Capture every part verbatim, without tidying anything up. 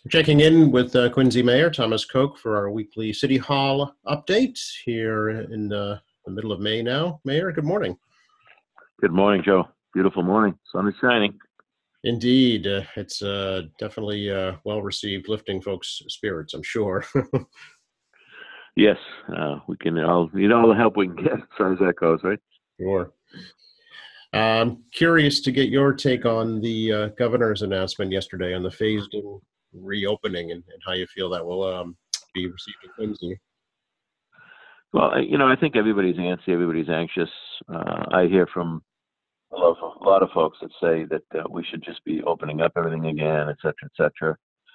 Checking in with uh, Quincy Mayor Thomas Koch for our weekly City Hall update here in uh, the middle of May now. Mayor, good morning. Good morning, Joe. Beautiful morning. Sun is shining. Indeed. Uh, it's uh, definitely uh, well received, lifting folks' spirits, I'm sure. Yes, uh, we can all need all the help we can get as far as that goes, right? Sure. I'm curious to get your take on the uh, governor's announcement yesterday on the phased-in reopening and, and how you feel that will um, be received in Quincy. Well, I- you know, I think everybody's antsy, everybody's anxious. Uh, I hear from a lot, of, a lot of folks that say that uh, we should just be opening up everything again, et cetera, et cetera.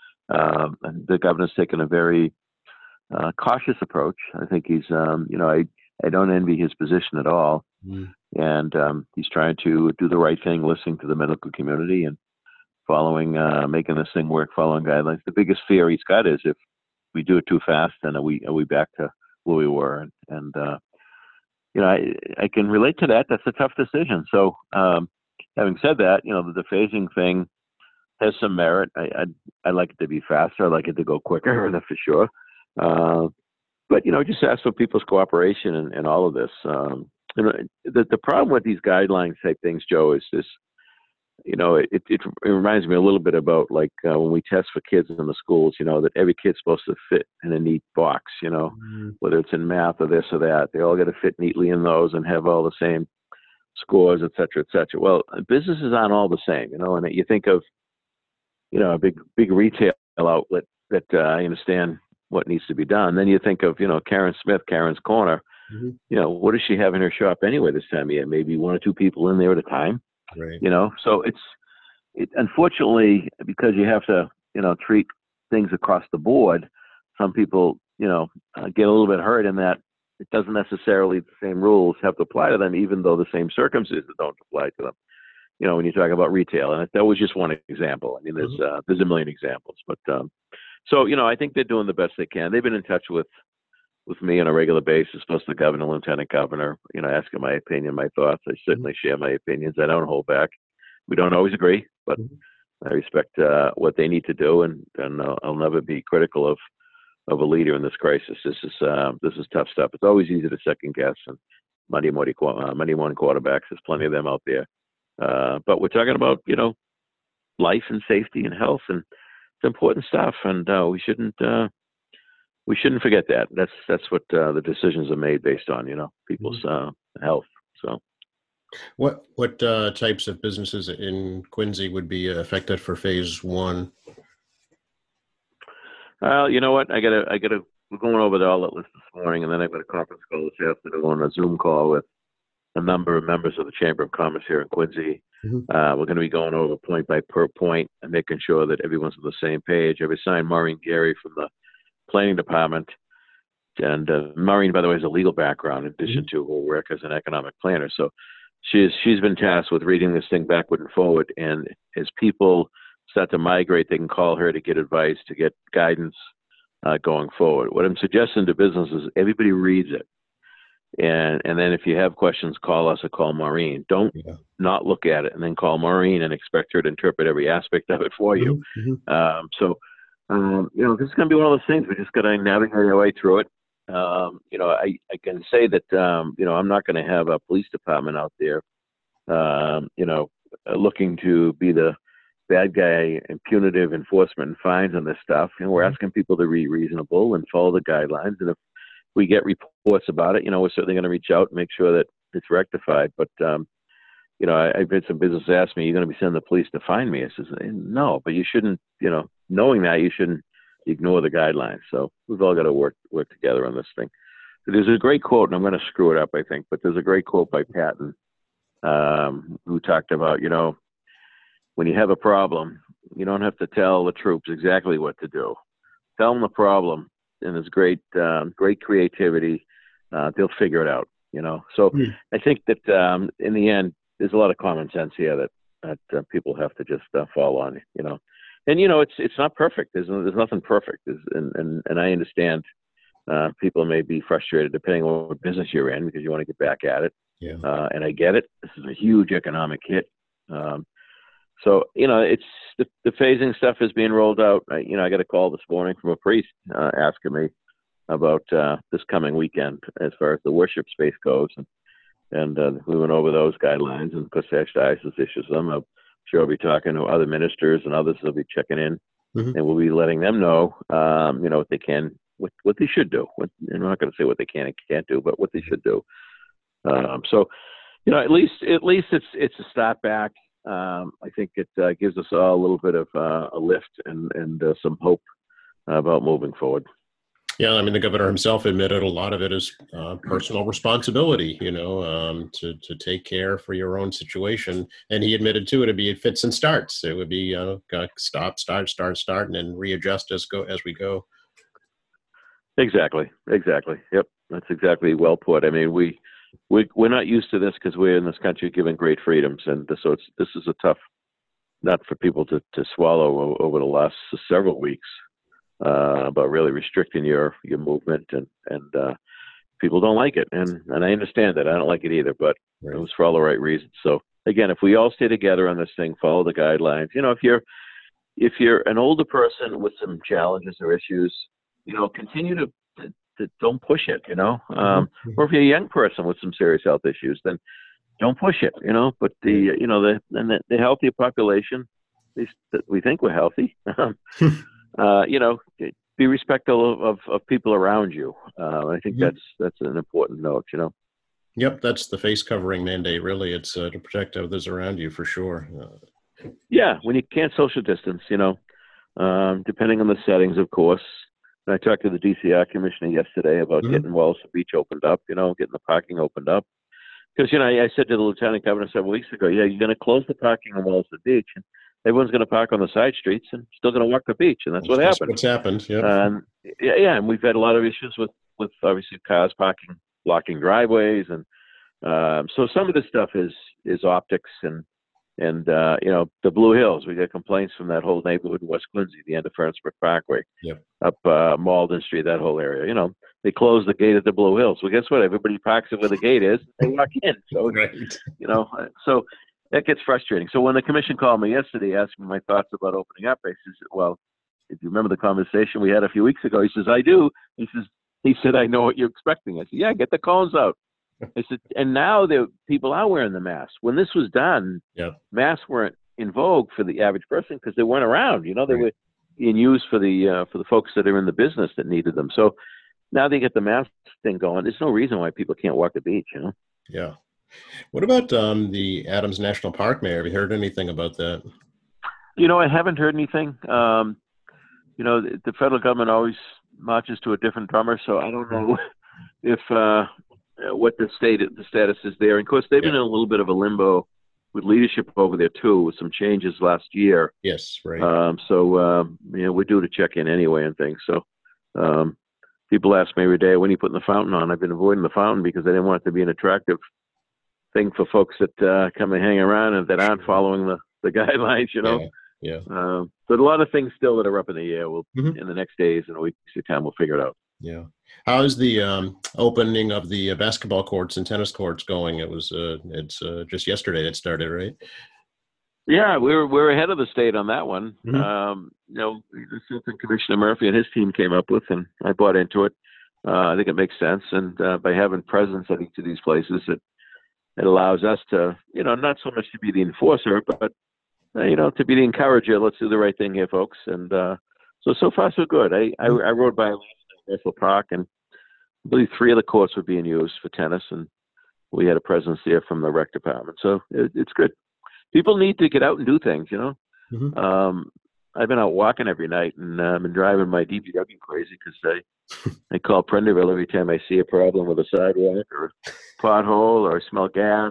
Um, and the governor's taken a very uh, cautious approach. I think he's, um, you know, I, I don't envy his position at all. Mm. And um, he's trying to do the right thing, listening to the medical community and following, uh, making this thing work, following guidelines. The biggest fear he's got is if we do it too fast, then are we are we back to where we were? And, and uh, you know, I I can relate to that. That's a tough decision. So, um, having said that, you know, the, the phasing thing has some merit. I I I like it to be faster. I like it to go quicker, that's for sure. Uh, but you know, just ask for people's cooperation and, and all of this. Um, you know, the the problem with these guidelines type things, Joe, is this. You know, it, it, it reminds me a little bit about like uh, when we test for kids in the schools, you know, that every kid's supposed to fit in a neat box, you know, Mm. whether it's in math or this or that. They all got to fit neatly in those and have all the same scores, et cetera, et cetera. Well, businesses aren't all the same, you know, and you think of, you know, a big, big retail outlet that uh, I understand what needs to be done. Then you think of, you know, Karen Smith, Karen's Corner, Mm-hmm. you know, what does she have in her shop anyway this time of year? Maybe one or two people in there at a time. Right. You know, so it's it, unfortunately because you have to, you know, treat things across the board. Some people, you know, uh, get a little bit hurt in that it doesn't necessarily the same rules have to apply to them, even though the same circumstances don't apply to them. You know, when you talk about retail, and that was just one example. I mean, there's uh, there's a million examples, but um, so you know, I think they're doing the best they can. They've been in touch with with me on a regular basis, plus the governor, lieutenant governor, you know, asking my opinion, my thoughts. I certainly share my opinions. I don't hold back. We don't always agree, but Mhm. I respect uh, what they need to do, and, and I'll, I'll never be critical of, of a leader in this crisis. This is uh, this is tough stuff. It's always easy to second guess, and Monday morning, uh, Monday morning quarterbacks, there's plenty of them out there. Uh, but we're talking about, you know, life and safety and health, and it's important stuff, and uh, we shouldn't uh, we shouldn't forget that. That's that's what uh, the decisions are made based on, you know, people's uh, health. So, What what uh, types of businesses in Quincy would be affected for phase one? well, you know what? I gotta I gotta we're going over the all that list this morning, and then I've got a conference call this afternoon on a Zoom call with a number of members of the Chamber of Commerce here in Quincy. Mhm. Uh, we're going to be going over point by per point and making sure that everyone's on the same page. I've assigned Maureen Gary from the planning department. And uh, Maureen, by the way, has a legal background in addition Mhm. to her work as an economic planner. So she's she's been tasked with reading this thing backward and forward. And as people start to migrate, they can call her to get advice, to get guidance uh, going forward. What I'm suggesting to businesses is everybody reads it. And and then if you have questions, call us or call Maureen. Don't Yeah. not look at it and then call Maureen and expect her to interpret every aspect of it for you. Mhm. Mhm. Um, so, um, you know, this is going to be one of those things. We just got to navigate our way through it. Um, you know, I, I can say that, um, you know, I'm not going to have a police department out there, um, you know, uh, looking to be the bad guy and punitive enforcement and fines on this stuff. You know, we're Mhm. asking people to be reasonable and follow the guidelines. And if we get reports about it, you know, we're certainly going to reach out and make sure that it's rectified. But, um, you know, I, I've had some businesses ask me, "You're going to be sending the police to find me?" I says, "No, but you shouldn't, you know, knowing that you shouldn't ignore the guidelines." So we've all got to work, work together on this thing. There's a great quote, and I'm going to screw it up, I think, but there's a great quote by Patton, um, who talked about, you know, when you have a problem, you don't have to tell the troops exactly what to do. Tell them the problem, and there's great, um, great creativity. Uh, they'll figure it out, you know. So Mm. I think that um, in the end, there's a lot of common sense here that that uh, people have to just uh, fall on, you know. And you know, it's it's not perfect. There's there's nothing perfect, there's, and and and I understand uh, people may be frustrated depending on what business you're in because you want to get back at it. Yeah. Uh, and I get it. This is a huge economic hit. Um, so, you know, it's the, the phasing stuff is being rolled out. I, you know, I got a call this morning from a priest uh, asking me about uh, this coming weekend as far as the worship space goes. And, and uh, we went over those guidelines, and Passaic Diocese issues them. I'm sure I'll be talking to other ministers and others will be checking in, mm-hmm. and we'll be letting them know, um, you know, what they can, what, what they should do. What, I'm not going to say what they can and can't do, but what they should do. Um, so, you know, at least at least it's it's a start back. Um, I think it uh, gives us all a little bit of uh, a lift and and uh, some hope about moving forward. Yeah, I mean, the governor himself admitted a lot of it is uh, personal responsibility, you know, um, to to take care for your own situation. And he admitted too, it'd be fits and starts. It would be uh, stop, start, start, start, and then readjust as go as we go. Exactly, exactly. Yep, that's exactly well put. I mean, we. We, we're not used to this because we're in this country given great freedoms. And so it's, this is a tough nut for people to, to swallow over the last several weeks, uh, about really restricting your, your movement. And, and uh, people don't like it. And, and I understand that. I don't like it either, but right. It was for all the right reasons. So, again, if we all stay together on this thing, follow the guidelines, you know, if you're, if you're an older person with some challenges or issues, you know, continue to, to To don't push it, you know, um, mm-hmm. or if you're a young person with some serious health issues, then don't push it, you know. But the, you know, the and the, the healthier population, at least that we think we're healthy, uh, you know, be respectful of, of, of people around you. Uh, I think mm-hmm. that's that's an important note, you know. Yep, that's the face covering mandate. Really, it's uh, to protect others around you for sure. Uh, yeah, when you can't social distance, you know, um, depending on the settings, of course. And I talked to the D C R commissioner yesterday about mm-hmm. getting Wellston Beach opened up, you know, getting the parking opened up. Because, you know, I, I said to the lieutenant governor several weeks ago, yeah, you're going to close the parking on Wellston Beach, and everyone's going to park on the side streets and still going to walk the beach. And that's, that's what happened. What's happened, yeah. Um, yeah, yeah, and we've had a lot of issues with, with obviously cars parking, blocking driveways. And um, so some of this stuff is is optics and, And, uh, you know, the Blue Hills, we got complaints from that whole neighborhood in West Quincy, the end of Furnaceburg Parkway, yep. up uh, Malden Street, that whole area. You know, they closed the gate at the Blue Hills. Well, guess what? Everybody parks it where the gate is. They walk in. So, right. you know, so that gets frustrating. So when the commission called me yesterday, asking me my thoughts about opening up, I said, well, if you remember the conversation we had a few weeks ago, he says, I do. He says, he said, I know what you're expecting. I said, yeah, get the cones out. I said, and now the people are wearing the masks. When this was done, yep. masks weren't in vogue for the average person because they weren't around. You know, they right. were in use for the uh, for the folks that are in the business that needed them. So now they get the mask thing going. There's no reason why people can't walk the beach. You know. Yeah. What about um, the Adams National Park, Mayor? Have you heard anything about that? You know, I haven't heard anything. Um, you know, the, the federal government always marches to a different drummer, so I don't know if. Uh, Uh, what the state the status is there. And of course, they've yeah. been in a little bit of a limbo with leadership over there too, with some changes last year. Yes, right. Um, so um, you know, we're due to check in anyway and things. So um, people ask me every day, when are you putting the fountain on? I've been avoiding the fountain because I didn't want it to be an attractive thing for folks that uh, come and hang around and that aren't following the, the guidelines. You know. Yeah. yeah. Um, but a lot of things still that are up in the air. We'll mm-hmm. in the next days and a week's time, we'll figure it out. Yeah. How is the um, opening of the uh, basketball courts and tennis courts going? It was uh, it's uh, just yesterday it started, right? Yeah, we're we're ahead of the state on that one. Mm-hmm. Um, you know, this is something Commissioner Murphy and his team came up with, and I bought into it. Uh, I think it makes sense, and uh, by having presence at each of these places, it it allows us to, you know, not so much to be the enforcer, but uh, you know, to be the encourager. Let's do the right thing here, folks. And uh, so so far so good. I I, I rode by National Park, and I believe three of the courts were being used for tennis, and we had a presence there from the rec department. So it, it's good. People need to get out and do things, you know. Mm-hmm. Um, I've been out walking every night, and uh, I've been driving my D P W crazy because I, I call Prenderville every time I see a problem with a sidewalk or a pothole or I smell gas.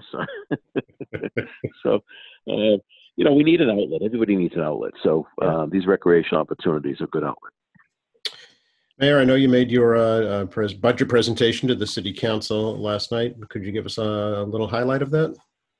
so, uh, you know, we need an outlet. Everybody needs an outlet. So um, these recreational opportunities are a good outlet. Mayor, I know you made your uh, uh, pres- budget presentation to the City Council last night. Could you give us a, a little highlight of that?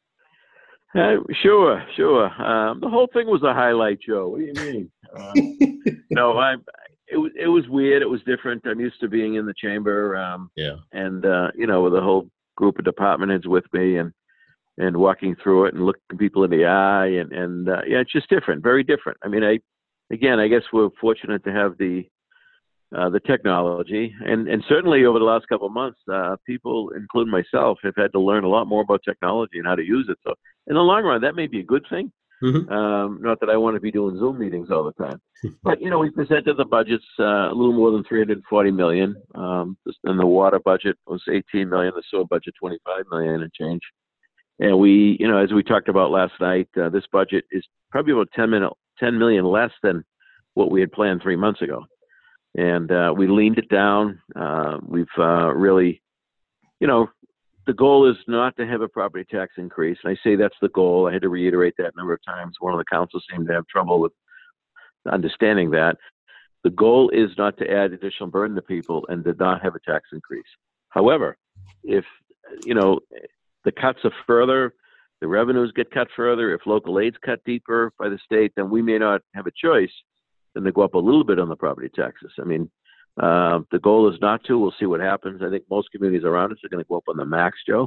Uh, sure, sure. Um, the whole thing was a highlight, Joe. What do you mean? Uh, no, I. It was it was weird. It was different. I'm used to being in the chamber. Um, yeah. And uh, you know, with a whole group of department heads with me, and and walking through it and looking people in the eye, and and uh, yeah, it's just different, very different. I mean, I again, I guess we're fortunate to have the uh, the technology, and and certainly over the last couple of months, uh, people, including myself, have had to learn a lot more about technology and how to use it. So in the long run, that may be a good thing. Mhm. Um, not that I want to be doing Zoom meetings all the time, but you know, we presented the budgets uh, a little more than three hundred forty million, um, and the water budget was eighteen million, the sewer budget twenty-five million and change. And we, you know, as we talked about last night, uh, this budget is probably about ten million less than what we had planned three months ago. And uh, we leaned it down. Uh, we've uh, really, you know, the goal is not to have a property tax increase. And I say that's the goal. I had to reiterate that a number of times. One of the councils seemed to have trouble with understanding that. The goal is not to add additional burden to people and to not have a tax increase. However, if, you know, the cuts are further, the revenues get cut further, if local aid's cut deeper by the state, then we may not have a choice than to go up a little bit on the property taxes. I mean, uh, the goal is not to. We'll see what happens. I think most communities around us are going to go up on the max, Joe.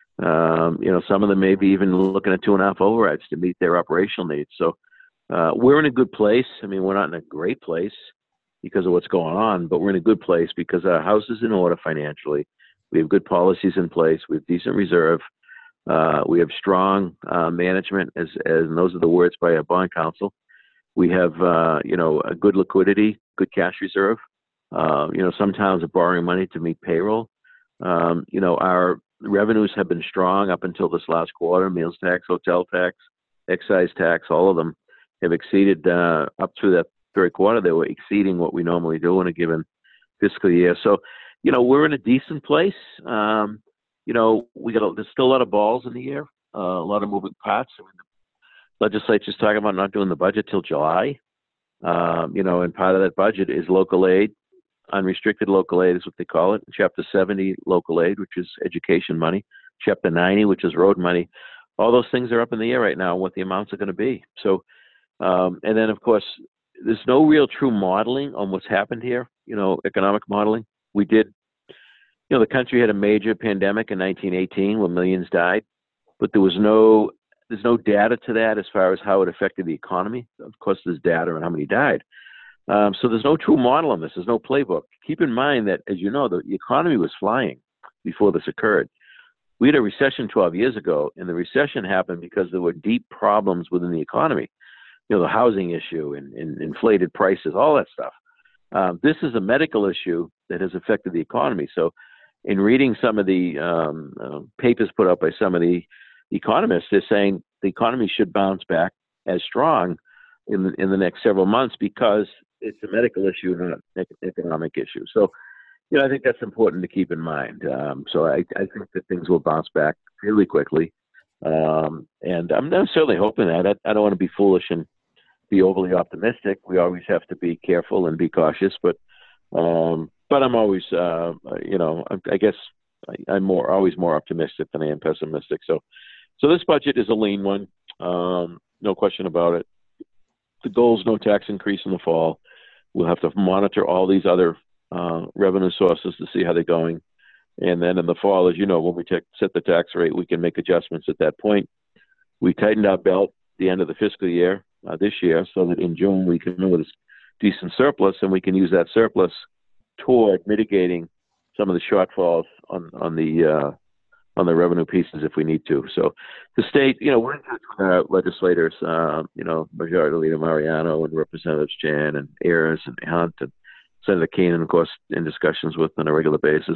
Um, you know, some of them may be even looking at two and a half overrides to meet their operational needs. So uh, we're in a good place. I mean, we're not in a great place because of what's going on, but we're in a good place because our house is in order financially. We have good policies in place. We have decent reserve. Uh, we have strong uh, management, as, as and those are the words by our bond counsel. We have, uh, you know, a good liquidity, good cash reserve. Uh, you know, some towns are borrowing money to meet payroll. Um, you know, our revenues have been strong up until this last quarter. Meals tax, hotel tax, excise tax, all of them have exceeded uh, up through that third quarter. They were exceeding what we normally do in a given fiscal year. So, you know, we're in a decent place. Um, you know, we got a, there's still a lot of balls in the air, uh, a lot of moving parts. I mean, the legislature's talking about not doing the budget till July. Um, you know, and part of that budget is local aid, unrestricted local aid is what they call it. Chapter seventy local aid, which is education money. Chapter ninety, which is road money. All those things are up in the air right now, what the amounts are going to be. So, um, and then of course, there's no real true modeling on what's happened here. You know, economic modeling. We did, you know, the country had a major pandemic in nineteen eighteen when millions died, but there was no, there's no data to that as far as how it affected the economy. Of course, there's data on how many died. Um, so there's no true model on this. There's no playbook. Keep in mind that, as you know, the, the economy was flying before this occurred. We had a recession twelve years ago, and the recession happened because there were deep problems within the economy. You know, the housing issue and, and inflated prices, all that stuff. Um, this is a medical issue that has affected the economy. So in reading some of the um, uh, papers put out by some of the economists, they're saying the economy should bounce back as strong in the, in the next several months because it's a medical issue, not an economic issue. So, you know, I think that's important to keep in mind. Um, so I, I think that things will bounce back really quickly. Um, and I'm, I'm certainly hoping that. I, I don't want to be foolish and be overly optimistic. We always have to be careful and be cautious, but um, but I'm always, uh, you know, I, I guess I, I'm more always more optimistic than I am pessimistic. So, so this budget is a lean one, um, no question about it. The goal is no tax increase in the fall. We'll have to monitor all these other uh, revenue sources to see how they're going. And then in the fall, as you know, when we take, set the tax rate, we can make adjustments at that point. We tightened our belt at the end of the fiscal year uh, this year so that in June we can come with a decent surplus, and we can use that surplus toward mitigating some of the shortfalls on, on the uh, on the revenue pieces if we need to. So the state, you know, we're in touch with our legislators, uh, you know, Majority Leader Mariano and Representatives Chan and Ayers and Hunt and Senator Keenan, of course, in discussions with on a regular basis.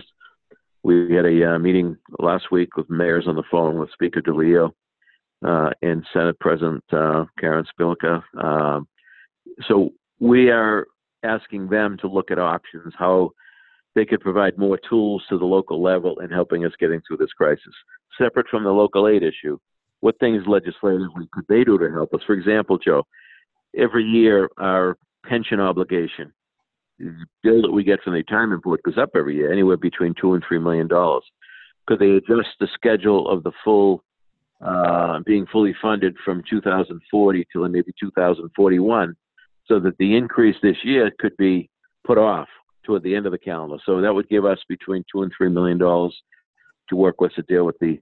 We had a uh, meeting last week with mayors on the phone with Speaker DeLeo uh, and Senate President uh, Karen Spilka. Um, so we are asking them to look at options, how they could provide more tools to the local level in helping us getting through this crisis. Separate from the local aid issue, what things legislatively could they do to help us? For example, Joe, every year our pension obligation, the bill that we get from the retirement board goes up every year, anywhere between two and three million dollars. Could they adjust the schedule of the full uh, being fully funded from two thousand forty to maybe two thousand forty-one, so that the increase this year could be put off toward the end of the calendar? So that would give us between two and three million dollars to work with to deal with the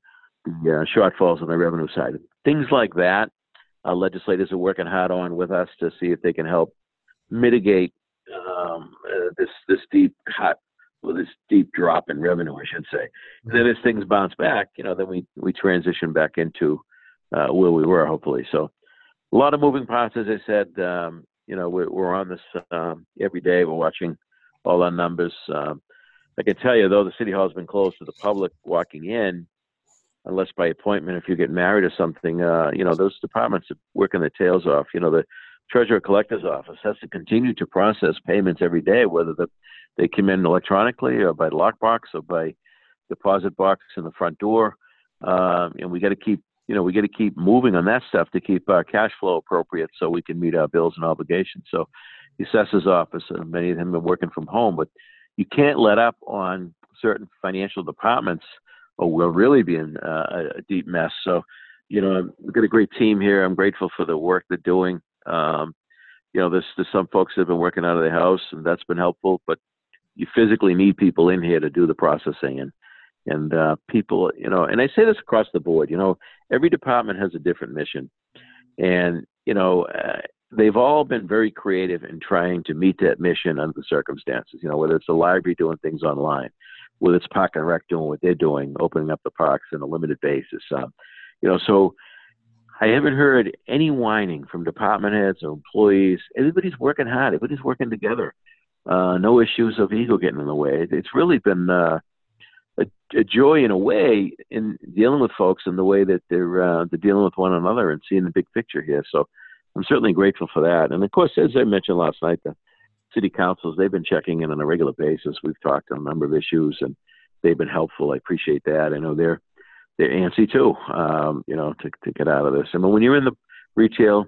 the uh, shortfalls on the revenue side. Things like that, uh, legislators are working hard on with us to see if they can help mitigate um, uh, this this deep cut, or this deep drop in revenue, I should say. And then as things bounce back, you know, then we we transition back into uh, where we were, hopefully. So a lot of moving parts, as I said. Um, you know, we're, we're on this um, every day. We're watching all our numbers. Um, I can tell you, though, the city hall has been closed to the public walking in, unless by appointment, if you get married or something, uh, you know, those departments are working their tails off. You know, the treasurer collector's office has to continue to process payments every day, whether the, they come in electronically or by lockbox or by deposit box in the front door. Um, and we got to keep, you know, we got to keep moving on that stuff to keep our cash flow appropriate so we can meet our bills and obligations. So the assessor's office, uh, many of them are working from home, but you can't let up on certain financial departments or we'll really be in uh, a deep mess. So, you know, we've got a great team here. I'm grateful for the work they're doing. Um, you know, there's, there's some folks that have been working out of their house, and that's been helpful, but you physically need people in here to do the processing. And, and uh, people, you know, and I say this across the board, you know, every department has a different mission. And, you know, uh, they've all been very creative in trying to meet that mission under the circumstances, you know, whether it's the library doing things online, whether it's Park and Rec doing what they're doing, opening up the parks on a limited basis. Uh, you know, so I haven't heard any whining from department heads or employees. Everybody's working hard. Everybody's working together. Uh, no issues of ego getting in the way. It's really been uh, a, a joy in a way in dealing with folks in the way that they're, uh, they're dealing with one another and seeing the big picture here. So I'm certainly grateful for that. And of course, as I mentioned last night, the city councils, they've been checking in on a regular basis. We've talked on a number of issues and they've been helpful. I appreciate that. I know they're, they're antsy too, um, you know, to, to get out of this. I mean, when you're in the retail,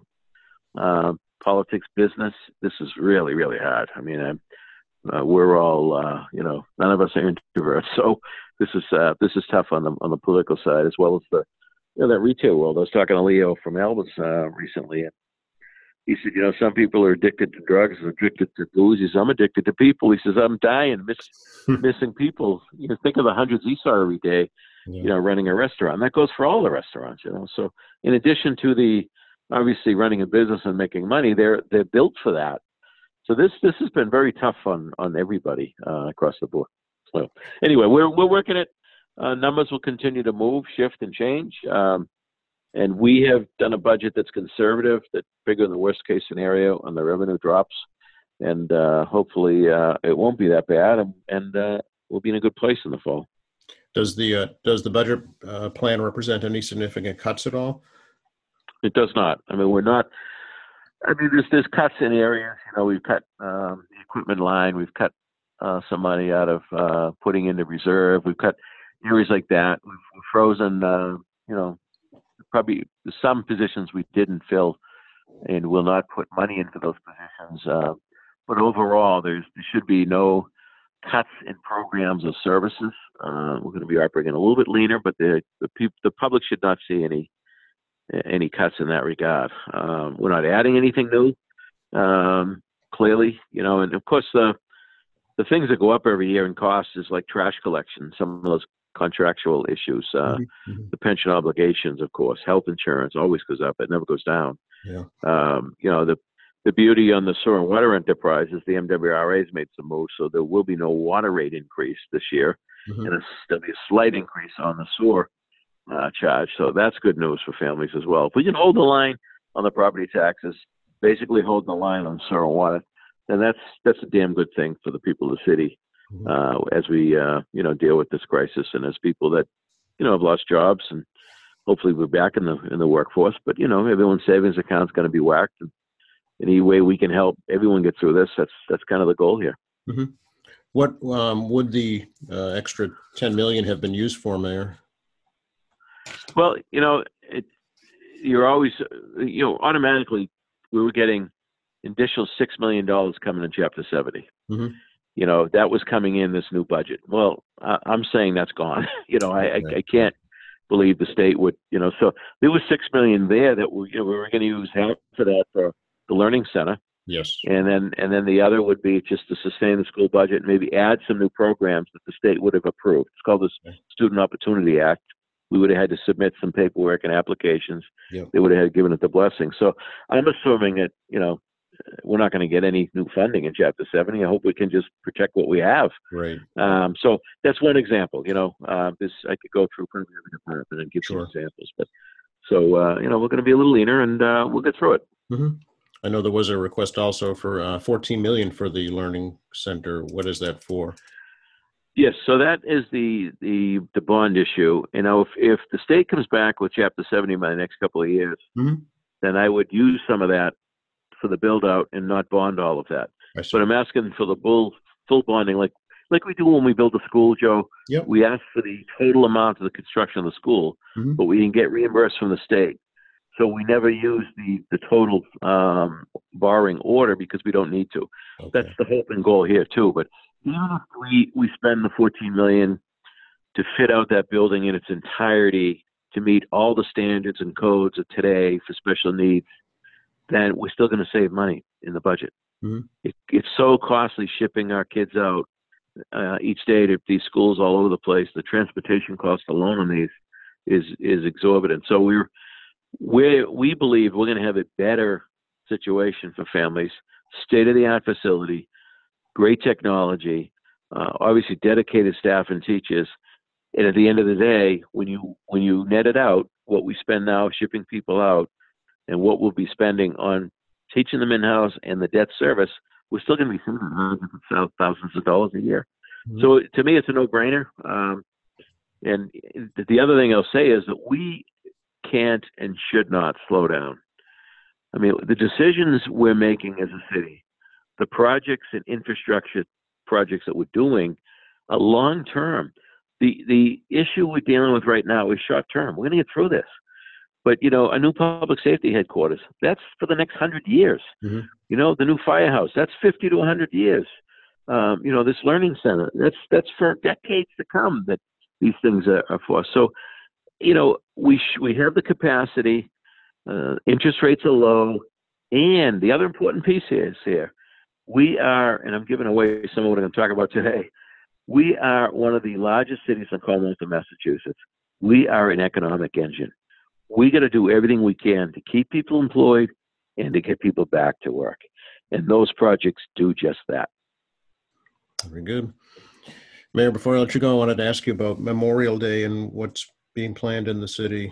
uh, politics business, this is really, really hard. I mean, I, uh, we're all, uh, you know, none of us are introverts. So this is, uh, this is tough on the, on the political side, as well as the, you know, that retail world. I was talking to Leo from Elvis, uh, recently, and he said, you know, some people are addicted to drugs, addicted to booze. He says, I'm addicted to people. He says, I'm dying, miss, missing people. You know, think of the hundreds he saw every day, yeah. you know, running a restaurant. That goes for all the restaurants, you know. So in addition to the, obviously running a business and making money, they're, they're built for that. So this, this has been very tough on, on everybody uh, across the board. So anyway, we're, we're working it. Uh, numbers will continue to move, shift, and change. Um, And we have done a budget that's conservative, that bigger than the worst case scenario on the revenue drops. And uh, hopefully uh, it won't be that bad, and, and uh, we'll be in a good place in the fall. Does the uh, does the budget uh, plan represent any significant cuts at all? It does not. I mean, we're not. I mean, there's there's cuts in areas. You know, we've cut um, the equipment line. We've cut uh, some money out of uh, putting into reserve. We've cut areas like that. We've, we've frozen. Uh, you know. Probably some positions we didn't fill and will not put money into those positions. Uh, but overall, there's, there should be no cuts in programs or services. Uh, we're going to be operating a little bit leaner, but the the, peop- the public should not see any any cuts in that regard. Um, we're not adding anything new, um, clearly, you know, and of course the the things that go up every year in costs is like trash collection, some of those contractual issues, uh, mm-hmm. the pension obligations, of course, health insurance always goes up. It never goes down. Yeah. Um, you know, the, the beauty on the sewer and water enterprise is the M W R A has made some moves, so there will be no water rate increase this year. Mm-hmm. And there'll be a slight increase on the sewer uh, charge. So that's good news for families as well. If we can hold the line on the property taxes, basically hold the line on sewer and water, then that's, that's a damn good thing for the people of the city. Uh, as we, uh, you know, deal with this crisis, and as people that, you know, have lost jobs, and hopefully we're back in the in the workforce. But you know, everyone's savings account's going to be whacked, and any way we can help everyone get through this, that's that's kind of the goal here. Mm-hmm. What um, would the uh, extra ten million have been used for, Mayor? Well, you know, it, you're always, you know, automatically we were getting additional six million dollars coming in Chapter seventy. Mm-hmm. You know, that was coming in this new budget. Well, I, I'm saying that's gone. you know, I, I, I can't believe the state would, you know, so there was six million there that we, you know, we were going to use half of that for the Learning Center. Yes. And then, and then the other would be just to sustain the school budget and maybe add some new programs that the state would have approved. It's called the okay. Student Opportunity Act. we would have had to submit some paperwork and applications. Yep. They would have had given it the blessing. So I'm assuming that, you know, we're not going to get any new funding in Chapter seventy. I hope we can just protect what we have. Right. Um, so that's one example. You know, uh, this I could go through probably every department and give Sure. some examples. But so uh, you know, we're going to be a little leaner, and uh, we'll get through it. Mm-hmm. I know there was a request also for uh, fourteen million dollars for the Learning Center. What is that for? Yes, so that is the the the bond issue. You know, if if the state comes back with Chapter seventy by the next couple of years, mm-hmm. then I would use some of that for the build out and not bond all of that. But I'm asking for the full full bonding, like like we do when we build a school, Joe. Yep. We ask for the total amount of the construction of the school, mm-hmm. but we can get reimbursed from the state. So we never use the the total um, borrowing order because we don't need to. Okay. That's the hope and goal here too. But even if we we spend the fourteen million dollars to fit out that building in its entirety to meet all the standards and codes of today for special needs, then we're still going to save money in the budget. Mm-hmm. It, it's so costly shipping our kids out uh, each day to these schools all over the place. The transportation cost alone on these is is exorbitant. So we're we we believe we're going to have a better situation for families, state-of-the-art facility, great technology, uh, obviously dedicated staff and teachers. And at the end of the day, when you when you net it out, what we spend now shipping people out and what we'll be spending on teaching them in-house and the debt service, we're still going to be spending hundreds of thousands of dollars a year. Mm-hmm. So to me, it's a no-brainer. Um, and the other thing I'll say is that we can't and should not slow down. I mean, the decisions we're making as a city, the projects and infrastructure projects that we're doing are long-term. The, the issue we're dealing with right now is short-term. We're going to get through this. But, you know, a new public safety headquarters, that's for the next hundred years. Mm-hmm. You know, the new firehouse, that's fifty to a hundred years. Um, you know, this learning center, that's that's for decades to come that these things are, are for. So, you know, we sh- we have the capacity, uh, interest rates are low, and the other important piece here is here, we are, and I'm giving away some of what I'm going to talk about today, we are one of the largest cities in Commonwealth of Massachusetts. We are an economic engine. We got to do everything we can to keep people employed and to get people back to work. And those projects do just that. Very good. Mayor, before I let you go, I wanted to ask you about Memorial Day and what's being planned in the city.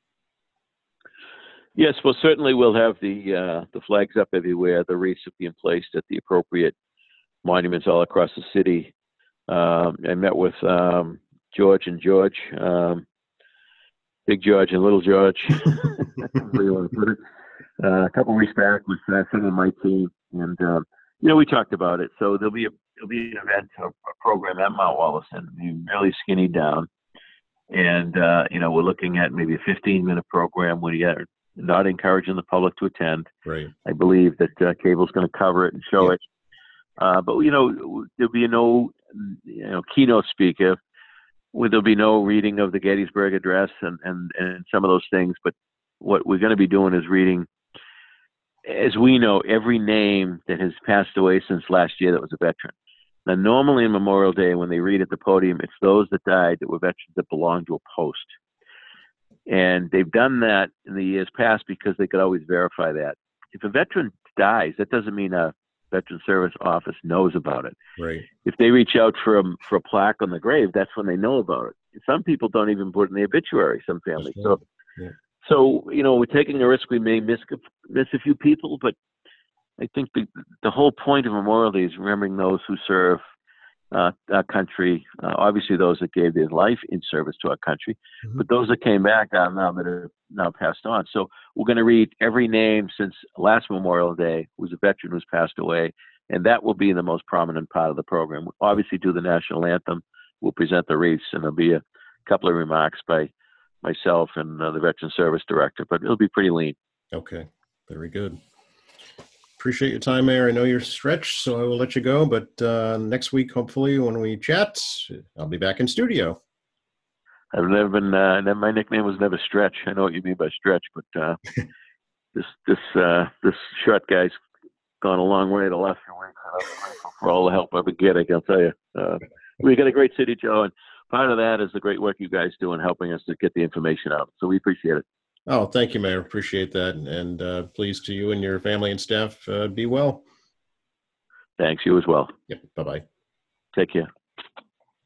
Yes, well, certainly we'll have the uh, the flags up everywhere. The wreaths are being placed at the appropriate monuments all across the city. Um, I met with um, George and George. Um, Big George and Little George, you want to put it. Uh, a couple of weeks back with uh, some of my team, and um, you know we talked about it. So there'll be a there'll be an event, a, a program at Mount Wollaston, really skinny down, and uh, you know we're looking at maybe a fifteen minute program where you're not encouraging the public to attend. Right. I believe that uh, cable's going to cover it and show yeah. it, uh, but you know there'll be no you know keynote speaker. There'll be no reading of the Gettysburg Address and, and, and some of those things, but what we're going to be doing is reading, as we know, every name that has passed away since last year that was a veteran. Now, normally on Memorial Day, when they read at the podium, it's those that died that were veterans that belonged to a post. And they've done that in the years past because they could always verify that. If a veteran dies, that doesn't mean a Veteran Service Office knows about it. Right. If they reach out for a, for a plaque on the grave, that's when they know about it. Some people don't even put it in the obituary, some families. So, yeah. so you know, we're taking a risk. We may miss, miss a few people, but I think the, the whole point of Memorial Day is remembering those who serve uh, our country, uh, obviously those that gave their life in service to our country, mm-hmm. but those that came back uh, now that are now passed on. So we're going to read every name since last Memorial Day who's a veteran who's passed away, and that will be the most prominent part of the program. We'll obviously do the national anthem. We'll present the wreaths, and there'll be a couple of remarks by myself and uh, the Veteran Service Director, but it'll be pretty lean. Okay, very good. Appreciate your time, Mayor. I know you're stretched, so I will let you go. But uh, next week, hopefully, when we chat, I'll be back in studio. I've never been. Uh, my nickname was never Stretch. I know what you mean by stretch, but uh, this this uh, this short guy's gone a long way the last few weeks. And I'm grateful for all the help I could get. I can tell you, uh, we got a great city, Joe, and part of that is the great work you guys do in helping us to get the information out. So we appreciate it. Oh, thank you, Mayor. Appreciate that. And uh, pleased to you and your family and staff uh, be well. Thanks. You as well. Yep. Bye-bye. Take care.